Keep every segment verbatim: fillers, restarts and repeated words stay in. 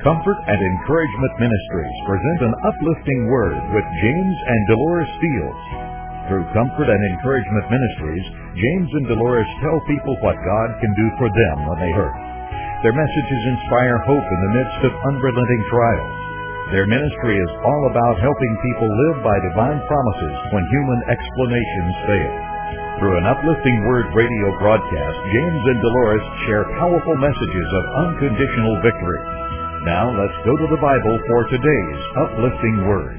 Comfort and Encouragement Ministries present an uplifting word with James and Dolores Fields. Through Comfort and Encouragement Ministries, James and Dolores tell people what God can do for them when they hurt. Their messages inspire hope in the midst of unrelenting trials. Their ministry is all about helping people live by divine promises when human explanations fail. Through an uplifting word radio broadcast, James and Dolores share powerful messages of unconditional victory. Now let's go to the Bible for today's uplifting word.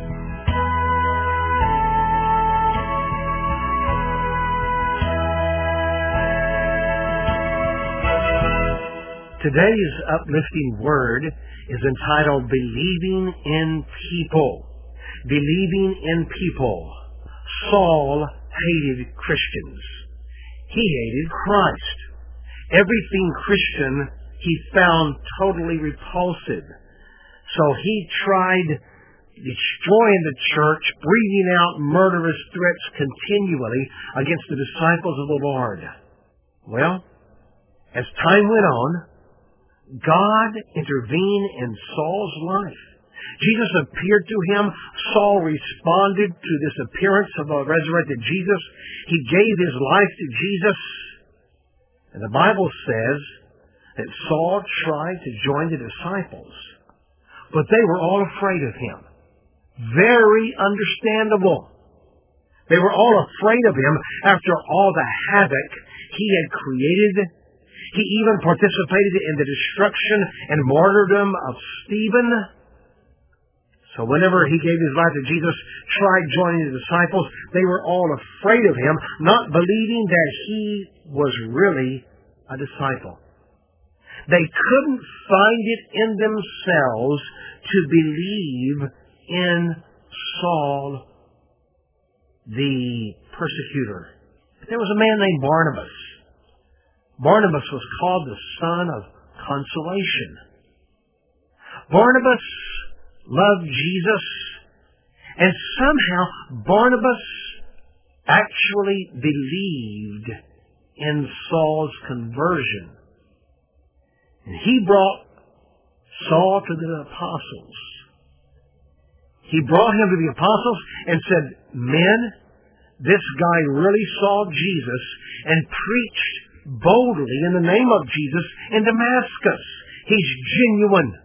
Today's uplifting word is entitled Believing in People. Believing in People. Saul hated Christians. He hated Christ. Everything Christian he found totally repulsive. So he tried destroying the church, breathing out murderous threats continually against the disciples of the Lord. Well, as time went on, God intervened in Saul's life. Jesus appeared to him. Saul responded to this appearance of the resurrected Jesus. He gave his life to Jesus. And the Bible says that Saul tried to join the disciples, but they were all afraid of him. Very understandable. They were all afraid of him after all the havoc he had created. He even participated in the destruction and martyrdom of Stephen. So whenever he gave his life to Jesus, tried joining the disciples, they were all afraid of him, not believing that he was really a disciple. They couldn't find it in themselves to believe in Saul, the persecutor. But there was a man named Barnabas. Barnabas was called the son of consolation. Barnabas loved Jesus, and somehow Barnabas actually believed in Saul's conversion. And he brought Saul to the apostles. He brought him to the apostles and said, "Men, this guy really saw Jesus and preached boldly in the name of Jesus in Damascus. He's genuine."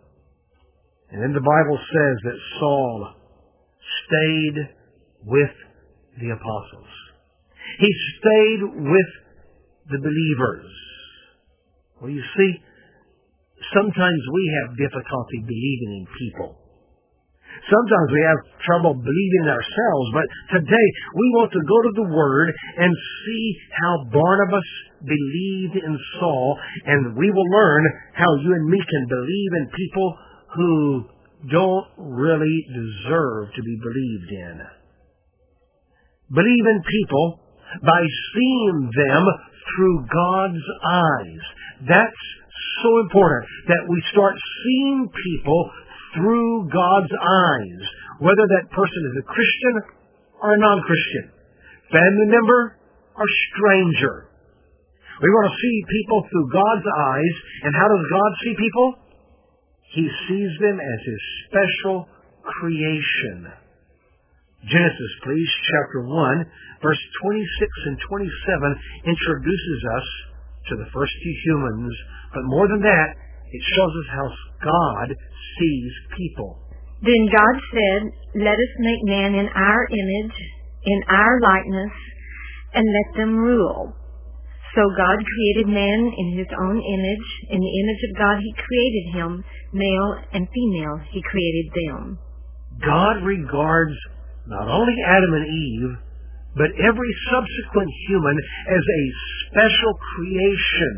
And then the Bible says that Saul stayed with the apostles. He stayed with the believers. Well, you see, sometimes we have difficulty believing in people. Sometimes we have trouble believing in ourselves, but today we want to go to the Word and see how Barnabas believed in Saul, and we will learn how you and me can believe in people who don't really deserve to be believed in. Believe in people by seeing them through God's eyes. That's so important, that we start seeing people through God's eyes, whether that person is a Christian or a non-Christian, family member or stranger. We want to see people through God's eyes, and how does God see people? He sees them as His special creation. Genesis, please, chapter one, verse twenty-six and twenty-seven introduces us to the first few humans, but more than that, it shows us how God sees people. Then God said, "Let us make man in our image, in our likeness, and let them rule." So God created man in His own image. In the image of God He created him. Male and female He created them. God regards not only Adam and Eve, but every subsequent human as a special creation,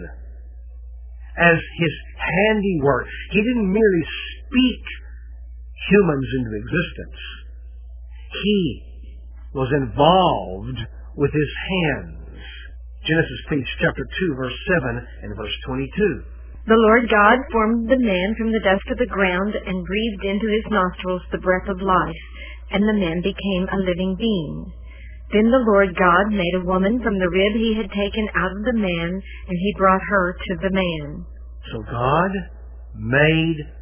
as His handiwork. He didn't merely speak humans into existence. He was involved with His hands. Genesis, please, chapter two, verse seven and verse twenty-two. The Lord God formed the man from the dust of the ground and breathed into his nostrils the breath of life, and the man became a living being. Then the Lord God made a woman from the rib He had taken out of the man, and He brought her to the man. So God made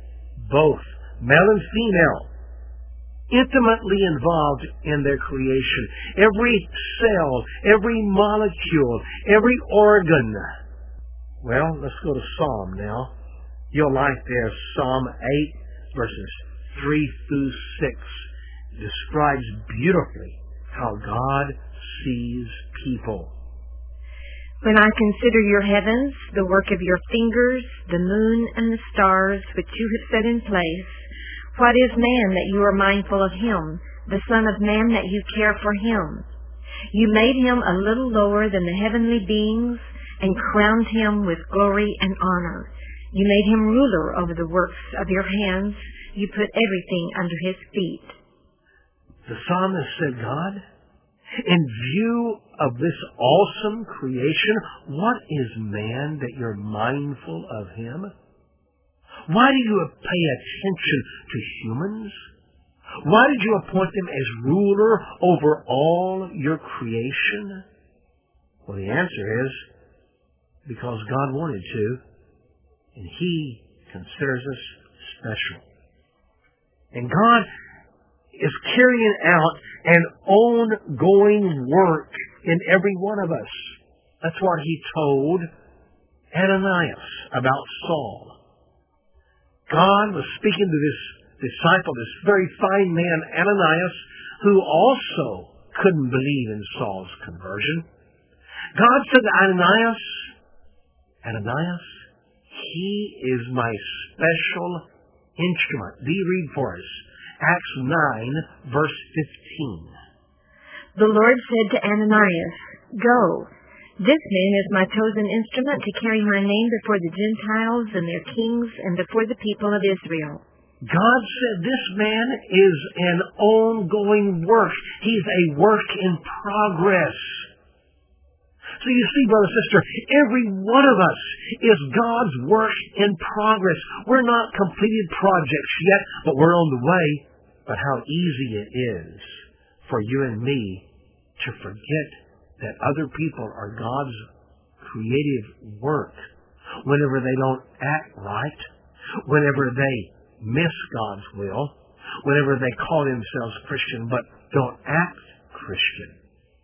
both male and female, intimately involved in their creation. Every cell, every molecule, every organ. Well, let's go to Psalm now. You'll like this. Psalm eight, verses three through six describes beautifully how God sees people. When I consider your heavens, the work of your fingers, the moon and the stars which you have set in place, what is man that you are mindful of him, the son of man that you care for him? You made him a little lower than the heavenly beings and crowned him with glory and honor. You made him ruler over the works of your hands. You put everything under his feet. The psalmist said, God, in view of this awesome creation, what is man that you're mindful of him? Why do you pay attention to humans? Why did you appoint them as ruler over all your creation? Well, the answer is because God wanted to, and he considers us special. And God is carrying out an ongoing work in every one of us. That's what he told Ananias about Saul. God was speaking to this disciple, this very fine man, Ananias, who also couldn't believe in Saul's conversion. God said to Ananias, Ananias, he is my special instrument. Do you read for us? Acts nine, verse fifteen. The Lord said to Ananias, Go. This man is my chosen instrument to carry my name before the Gentiles and their kings and before the people of Israel. God said this man is an ongoing work. He's a work in progress. So you see, brother, sister, every one of us is God's work in progress. We're not completed projects yet, but we're on the way. But how easy it is for you and me to forget that other people are God's creative work whenever they don't act right, whenever they miss God's will, whenever they call themselves Christian but don't act Christian.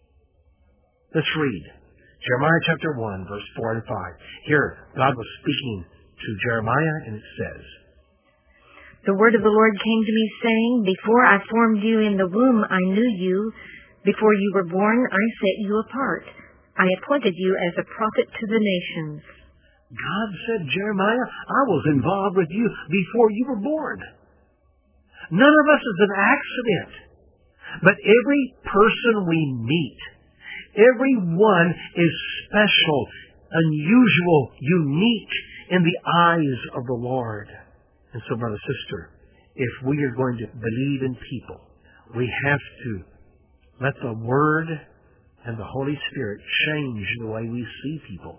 Let's read Jeremiah chapter one, verse four and five. Here, God was speaking to Jeremiah, and it says, The word of the Lord came to me, saying, Before I formed you in the womb, I knew you. Before you were born, I set you apart. I appointed you as a prophet to the nations. God said, Jeremiah, I was involved with you before you were born. None of us is an accident. But every person we meet, every one is special, unusual, unique in the eyes of the Lord. And so, brother, sister, if we are going to believe in people, we have to let the Word and the Holy Spirit change the way we see people.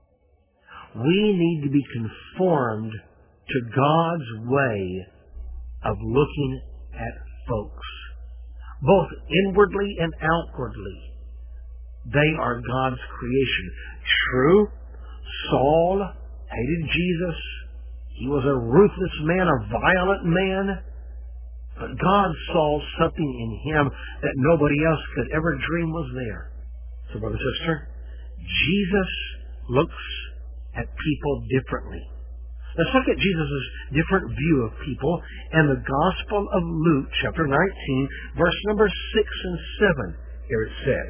We need to be conformed to God's way of looking at folks, both inwardly and outwardly. They are God's creation. True, Saul hated Jesus. He was a ruthless man, a violent man. But God saw something in him that nobody else could ever dream was there. So, brother, sister, Jesus looks at people differently. Let's look at Jesus' different view of people in the Gospel of Luke, chapter nineteen, verse number six and seven. Here it says,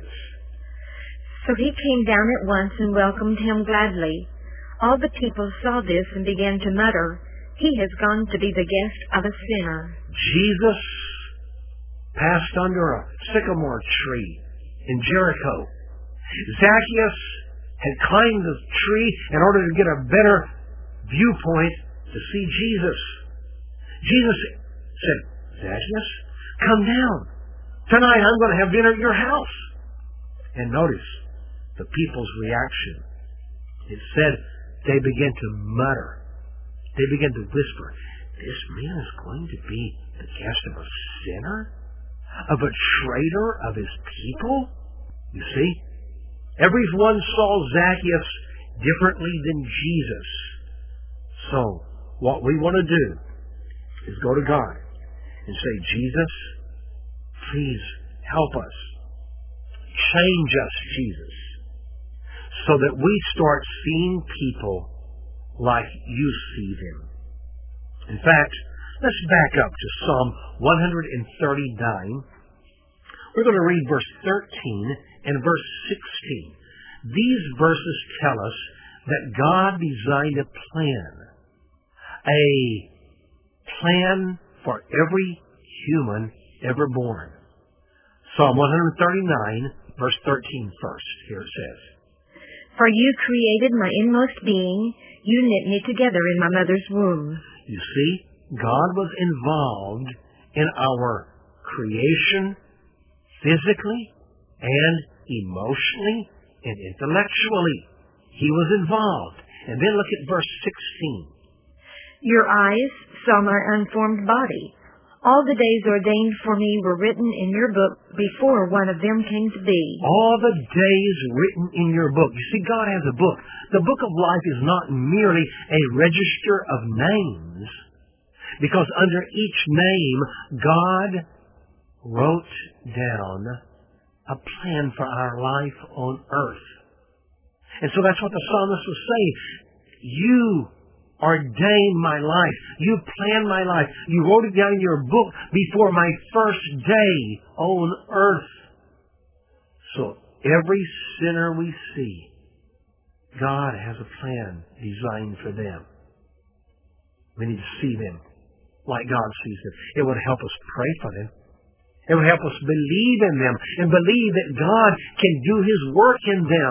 So he came down at once and welcomed him gladly. All the people saw this and began to mutter, He has gone to be the guest of a sinner. Jesus passed under a sycamore tree in Jericho. Zacchaeus had climbed the tree in order to get a better viewpoint to see Jesus. Jesus said, Zacchaeus, come down. Tonight I'm going to have dinner at your house. And notice the people's reaction. It said they began to mutter. They began to whisper, this man is going to be the guest of a sinner? Of a traitor of his people? You see, everyone saw Zacchaeus differently than Jesus. So, what we want to do is go to God and say, Jesus, please help us. Change us, Jesus, so that we start seeing people like you see them. In fact, let's back up to Psalm one thirty-nine. We're going to read verse thirteen and verse sixteen. These verses tell us that God designed a plan, a plan for every human ever born. Psalm one thirty-nine, verse thirteen first. Here it says, For you created my inmost being. You knit me together in my mother's womb. You see, God was involved in our creation physically and emotionally and intellectually. He was involved. And then look at verse sixteen. Your eyes saw my unformed body. All the days ordained for me were written in your book before one of them came to be. All the days written in your book. You see, God has a book. The book of life is not merely a register of names, because under each name, God wrote down a plan for our life on earth. And so that's what the psalmist was saying. You ordained my life. You planned my life. You wrote it down in your book before my first day on earth. So every sinner we see, God has a plan designed for them. We need to see them like God sees them. It would help us pray for them. It would help us believe in them and believe that God can do His work in them.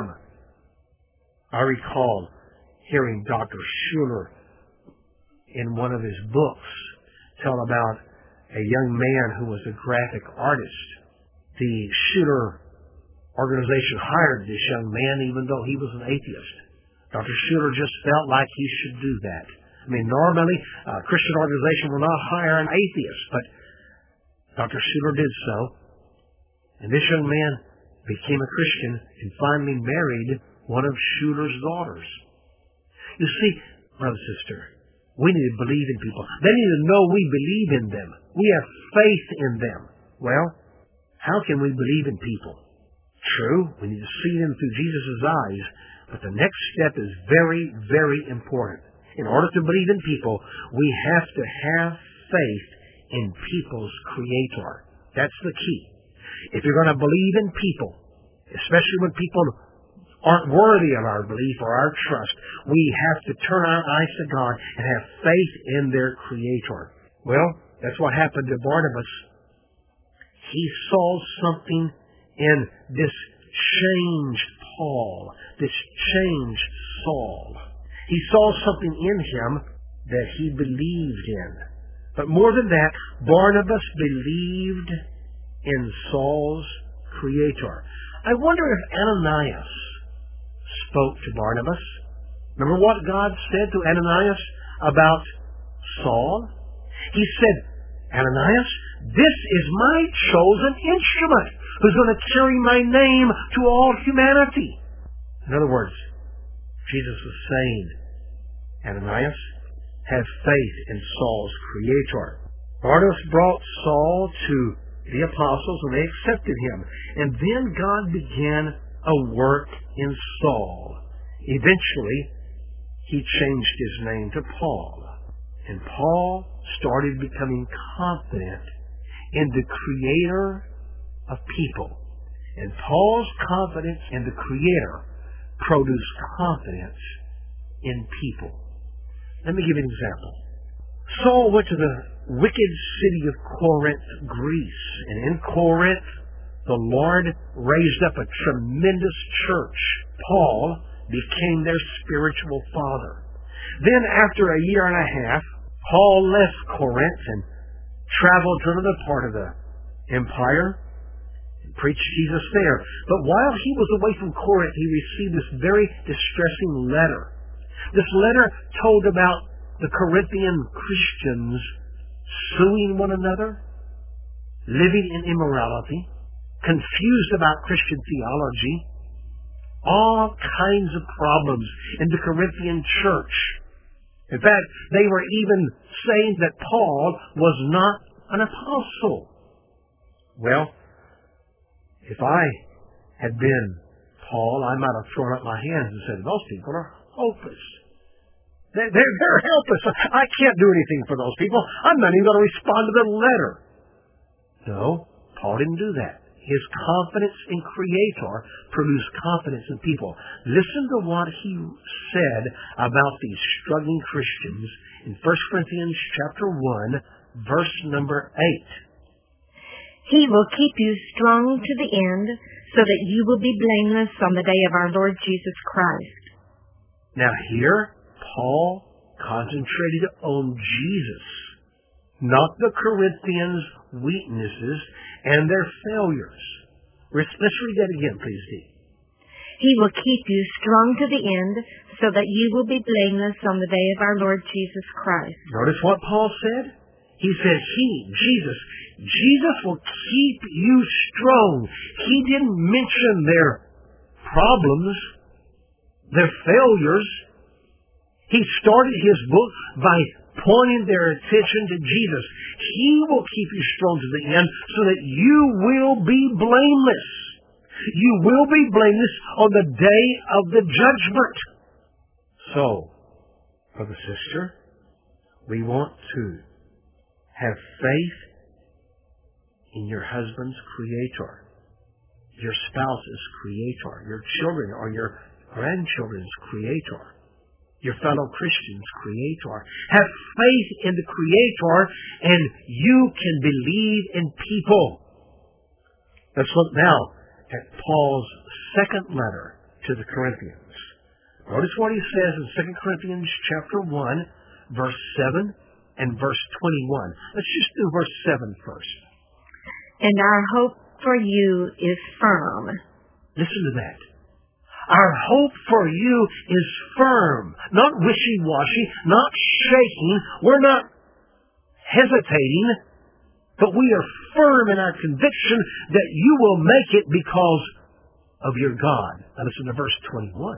I recall hearing Doctor Schuller in one of his books tell about a young man who was a graphic artist. The Schuller organization hired this young man even though he was an atheist. Doctor Schuller just felt like he should do that. I mean, normally a Christian organization will not hire an atheist, but Doctor Schuller did so. And this young man became a Christian and finally married one of Schuller's daughters. You see, brother, sister, we need to believe in people. They need to know we believe in them. We have faith in them. Well, how can we believe in people? True, we need to see them through Jesus' eyes, but the next step is very, very important. In order to believe in people, we have to have faith in people's Creator. That's the key. If you're going to believe in people, especially when people aren't worthy of our belief or our trust, we have to turn our eyes to God and have faith in their Creator. Well, that's what happened to Barnabas. He saw something in this changed Paul, this changed Saul. He saw something in him that he believed in. But more than that, Barnabas believed in Saul's Creator. I wonder if Ananias spoke to Barnabas. Remember what God said to Ananias about Saul? He said, Ananias, this is my chosen instrument who's going to carry my name to all humanity. In other words, Jesus was saying, Ananias, have faith in Saul's Creator. Barnabas brought Saul to the apostles and they accepted him. And then God began a work in Saul. Eventually, he changed his name to Paul. And Paul started becoming confident in the Creator of people. And Paul's confidence in the Creator produced confidence in people. Let me give you an example. Saul went to the wicked city of Corinth, Greece. And in Corinth, the Lord raised up a tremendous church. Paul became their spiritual father. Then after a year and a half, Paul left Corinth and traveled to another part of the empire and preached Jesus there. But while he was away from Corinth, he received this very distressing letter. This letter told about the Corinthian Christians suing one another, living in immorality, confused about Christian theology, all kinds of problems in the Corinthian church. In fact, they were even saying that Paul was not an apostle. Well, if I had been Paul, I might have thrown up my hands and said, those people are hopeless. They're, they're, they're helpless. I can't do anything for those people. I'm not even going to respond to their letter. No, Paul didn't do that. His confidence in Creator produced confidence in people. Listen to what he said about these struggling Christians in First Corinthians chapter one, verse number eight. He will keep you strong to the end, so that you will be blameless on the day of our Lord Jesus Christ. Now here, Paul concentrated on Jesus, not the Corinthians' weaknesses and their failures. Let's read that again, please, Dee. He will keep you strong to the end, so that you will be blameless on the day of our Lord Jesus Christ. Notice what Paul said? He said, He, Jesus, Jesus will keep you strong. He didn't mention their problems, their failures. He started his book by pointing their attention to Jesus. He will keep you strong to the end so that you will be blameless. You will be blameless on the day of the judgment. So, brother, sister, we want to have faith in your husband's Creator, your spouse's Creator, your children or your grandchildren's Creator, your fellow Christians' Creator. Have faith in the Creator, and you can believe in people. Let's look now at Paul's second letter to the Corinthians. Notice what he says in Second Corinthians chapter one, verse seven and verse twenty-one. Let's just do verse seven first. And our hope for you is firm. Listen to that. Our hope for you is firm, not wishy-washy, not shaking. We're not hesitating, but we are firm in our conviction that you will make it because of your God. Now listen to verse twenty-one.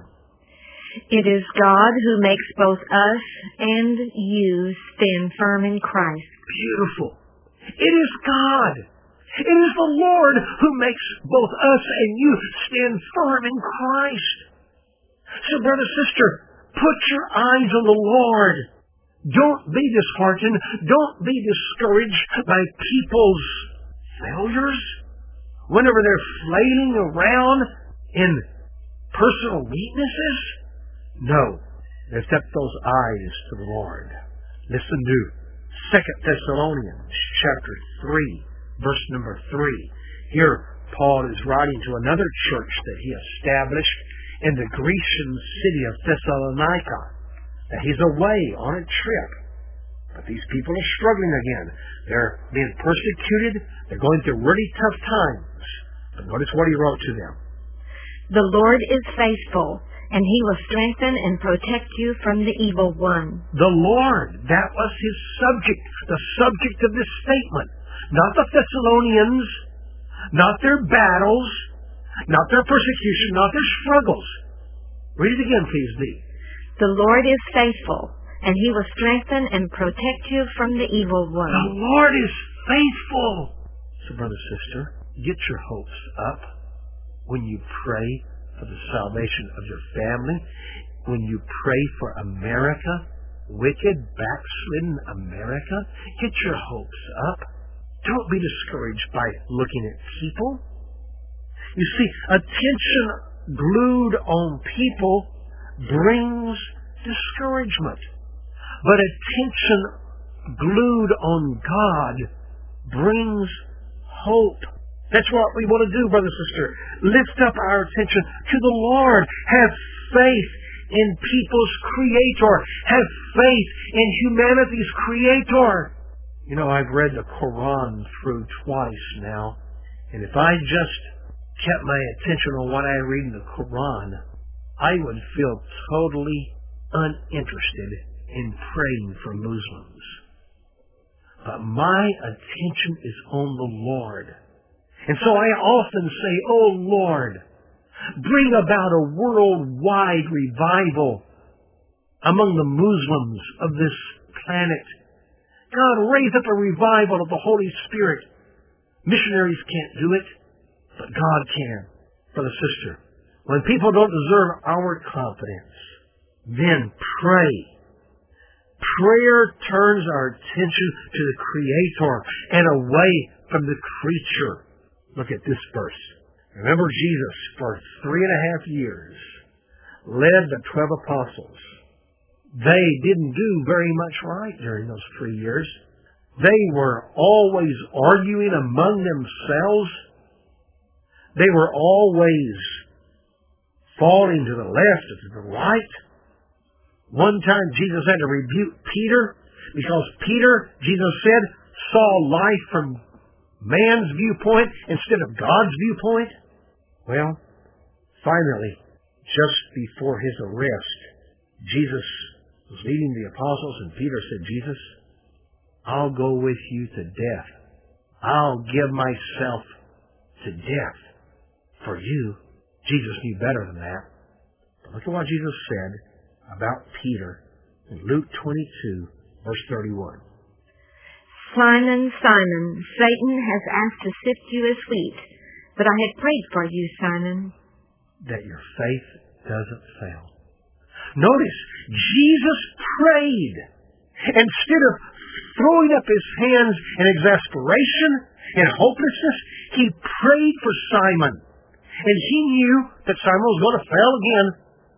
It is God who makes both us and you stand firm in Christ. Beautiful. It is God. It is the Lord who makes both us and you stand firm in Christ. So, brother, sister, put your eyes on the Lord. Don't be disheartened. Don't be discouraged by people's failures whenever they're flailing around in personal weaknesses. No. Lift up those eyes to the Lord. Listen to Second Thessalonians chapter three, verse number three. Here, Paul is writing to another church that he established in the Grecian city of Thessalonica. Now, he's away on a trip. But these people are struggling again. They're being persecuted. They're going through really tough times. But notice what he wrote to them. The Lord is faithful, and He will strengthen and protect you from the evil one. The Lord, that was his subject, the subject of this statement. Not the Thessalonians, not their battles, not their persecution, not their struggles. Read it again, please, Dee. The Lord is faithful, and He will strengthen and protect you from the evil one. The Lord is faithful. So, brother, sister, get your hopes up when you pray for the salvation of your family, when you pray for America, wicked, backslidden America. Get your hopes up. Don't be discouraged by looking at people. You see, attention glued on people brings discouragement. But attention glued on God brings hope. That's what we want to do, brother, sister. Lift up our attention to the Lord. Have faith in people's Creator. Have faith in humanity's Creator. You know, I've read the Quran through twice now, and if I just kept my attention on what I read in the Quran, I would feel totally uninterested in praying for Muslims. But my attention is on the Lord. And so I often say, oh Lord, bring about a worldwide revival among the Muslims of this planet. God, raise up a revival of the Holy Spirit. Missionaries can't do it, but God can. Brother, sister, when people don't deserve our confidence, then pray. Prayer turns our attention to the Creator and away from the creature. Look at this verse. Remember, Jesus, for three and a half years, led the twelve apostles. They didn't do very much right during those three years. They were always arguing among themselves. They were always falling to the left or to the right. One time Jesus had to rebuke Peter because Peter, Jesus said, saw life from man's viewpoint instead of God's viewpoint. Well, finally, just before his arrest, Jesus was leading the apostles, and Peter said, Jesus, I'll go with you to death. I'll give myself to death for you. Jesus knew better than that. But look at what Jesus said about Peter in Luke twenty-two, verse thirty-one. Simon, Simon, Satan has asked to sift you as wheat, but I had prayed for you, Simon, that your faith doesn't fail. Notice, Jesus prayed. Instead of throwing up his hands in exasperation and hopelessness, he prayed for Simon. And he knew that Simon was going to fail again.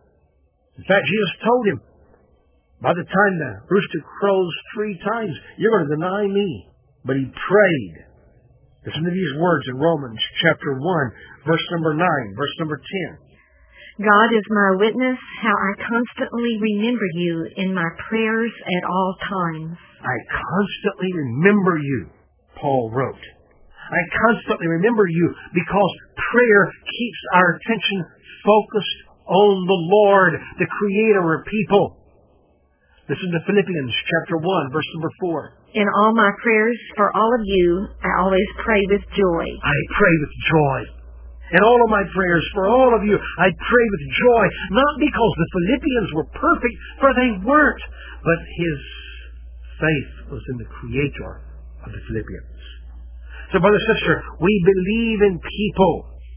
In fact, Jesus told him, by the time the rooster crows three times, you're going to deny me. But he prayed. Listen to these words in Romans chapter one, verse number nine, verse number ten. God is my witness how I constantly remember you in my prayers at all times. I constantly remember you, Paul wrote. I constantly remember you because prayer keeps our attention focused on the Lord, the Creator of people. Listen to Philippians chapter one, verse number four. In all my prayers for all of you, I always pray with joy. I pray with joy. In all of my prayers for all of you, I pray with joy, not because the Philippians were perfect, for they weren't, but his faith was in the Creator of the Philippians. So, brother, sister, we believe in people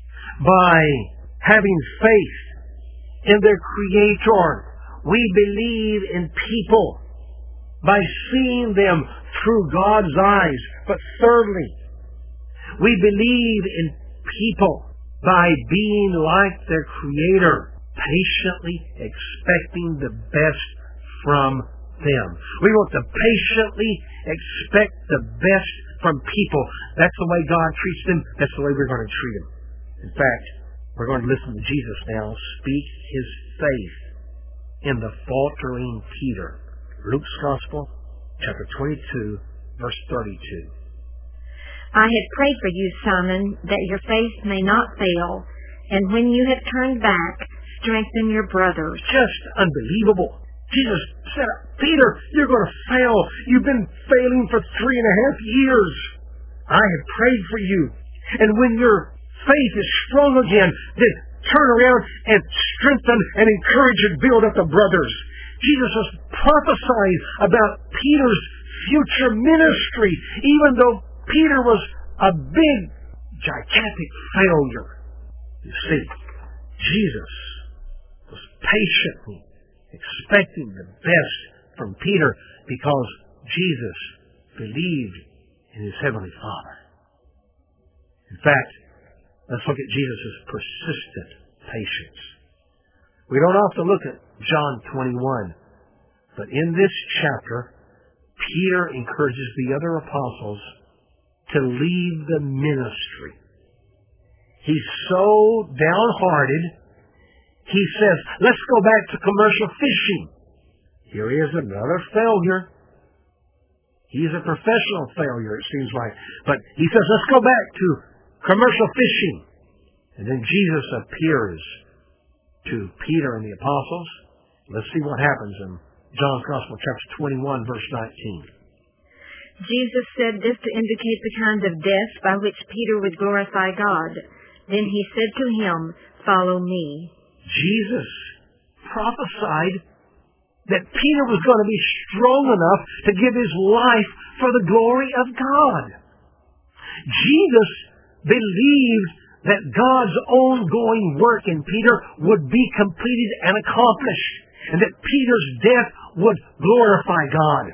by having faith in their Creator. We believe in people by seeing them through God's eyes. But thirdly, we believe in people by being like their Creator, patiently expecting the best from them. We want to patiently expect the best from people. That's the way God treats them. That's the way we're going to treat them. In fact, we're going to listen to Jesus now speak his faith in the faltering Peter. Luke's Gospel, chapter twenty-two, verse thirty-two. I had prayed for you, Simon, that your faith may not fail, and when you have turned back, strengthen your brothers. Just unbelievable. Jesus said, Peter, you're going to fail. You've been failing for three and a half years. I have prayed for you. And when your faith is strong again, then turn around and strengthen and encourage and build up the brothers. Jesus was prophesying about Peter's future ministry, even though Peter was a big, gigantic failure. You see, Jesus was patiently expecting the best from Peter because Jesus believed in his Heavenly Father. In fact, let's look at Jesus' persistent patience. We don't often look at John twenty-one, but in this chapter, Peter encourages the other apostles to leave the ministry. He's so downhearted, he says, let's go back to commercial fishing. Here he is, another failure. He's a professional failure, it seems like. But he says, let's go back to commercial fishing. And then Jesus appears to Peter and the apostles. Let's see what happens in John's Gospel, chapter twenty-one, verse nineteen. Jesus said this to indicate the kind of death by which Peter would glorify God. Then he said to him, follow me. Jesus prophesied that Peter was going to be strong enough to give his life for the glory of God. Jesus believed that God's ongoing work in Peter would be completed and accomplished, and that Peter's death would glorify God.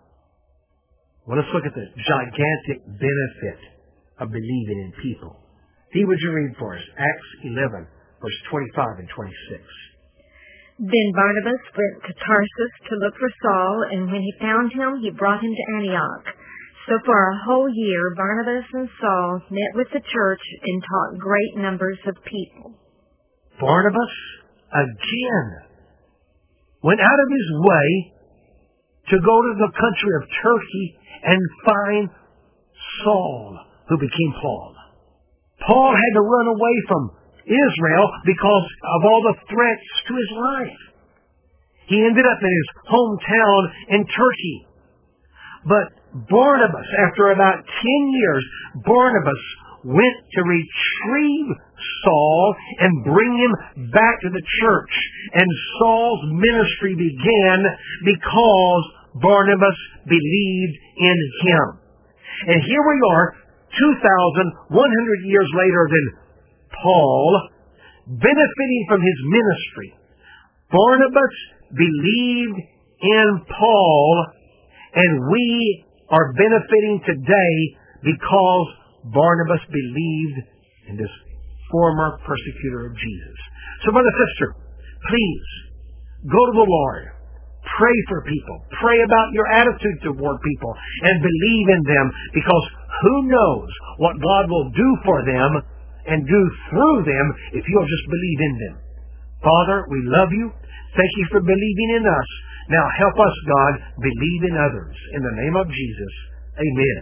Well, let's look at the gigantic benefit of believing in people. He would you read for us Acts eleven, verse twenty-five and twenty-six. Then Barnabas went to Tarsus to look for Saul, and when he found him, he brought him to Antioch. So for a whole year, Barnabas and Saul met with the church and taught great numbers of people. Barnabas, again, went out of his way to go to the country of Turkey and find Saul, who became Paul. Paul had to run away from Israel because of all the threats to his life. He ended up in his hometown in Turkey. But Barnabas, after about ten years, Barnabas went to retrieve Saul and bring him back to the church. And Saul's ministry began because Barnabas believed in him. And here we are, two thousand one hundred years later than Paul, benefiting from his ministry. Barnabas believed in Paul, and we are benefiting today because Barnabas believed in this former persecutor of Jesus. So, brother, sister, please go to the Lord. Pray for people. Pray about your attitude toward people and believe in them, because who knows what God will do for them and do through them if you'll just believe in them. Father, we love you. Thank you for believing in us. Now help us, God, believe in others. In the name of Jesus, amen.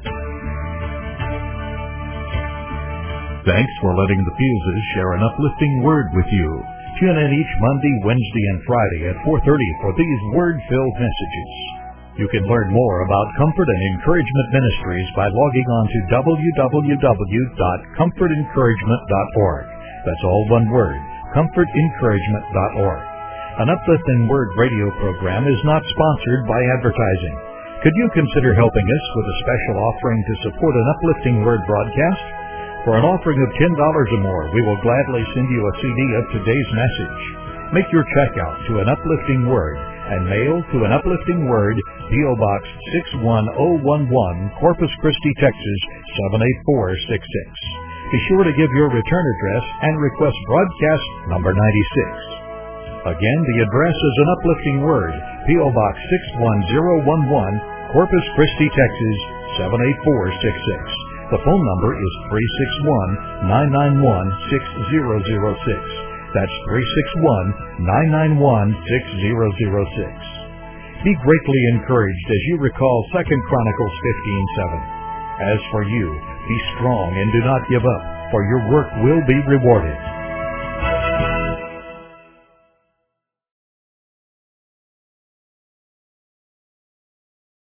Thanks for letting the Fuses share an uplifting word with you. Tune in each Monday, Wednesday, and Friday at four thirty for these word-filled messages. You can learn more about Comfort and Encouragement Ministries by logging on to w w w dot comfort encouragement dot org. That's all one word, comfort encouragement dot org. An Uplifting Word radio program is not sponsored by advertising. Could you consider helping us with a special offering to support an Uplifting Word broadcast? For an offering of ten dollars or more, we will gladly send you a C D of today's message. Make your check out to An Uplifting Word and mail to An Uplifting Word, P O. Box six one zero one one, Corpus Christi, Texas seven eight four six six. Be sure to give your return address and request broadcast number ninety-six. Again, the address is An Uplifting Word, P O. Box six one zero one one, Corpus Christi, Texas seven eight four six six. The phone number is three six one, nine nine one, six zero zero six. That's three six one, nine nine one, six zero zero six. Be greatly encouraged as you recall Second Chronicles fifteen seven. As for you, be strong and do not give up, for your work will be rewarded.